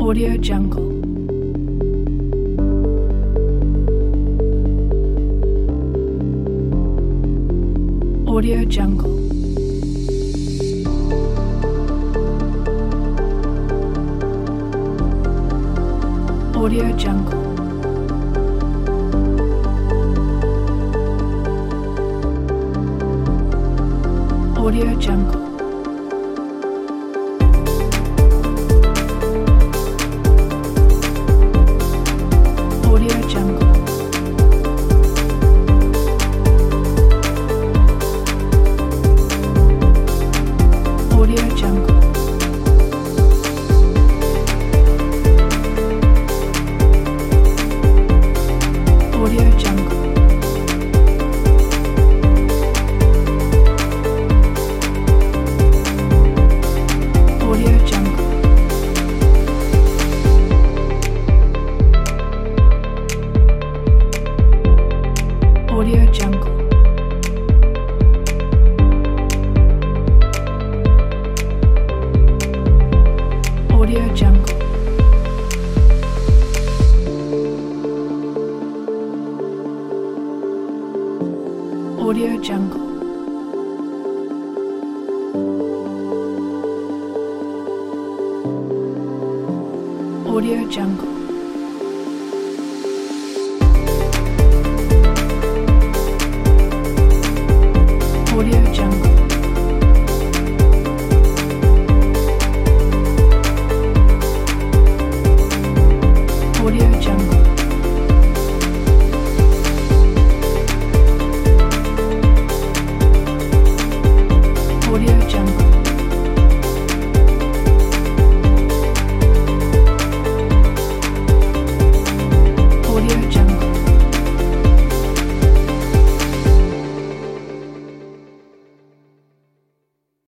Audio Jungle. Audio Jungle. Audio Jungle. Audio Jungle. Audio Jungle. Audio Jungle. Audio Jungle. Audio Jungle. Audio Jungle. Audio Jungle. Audio Jungle. Audio Jungle. Audio Jungle. Audio Jungle. Audio Jungle.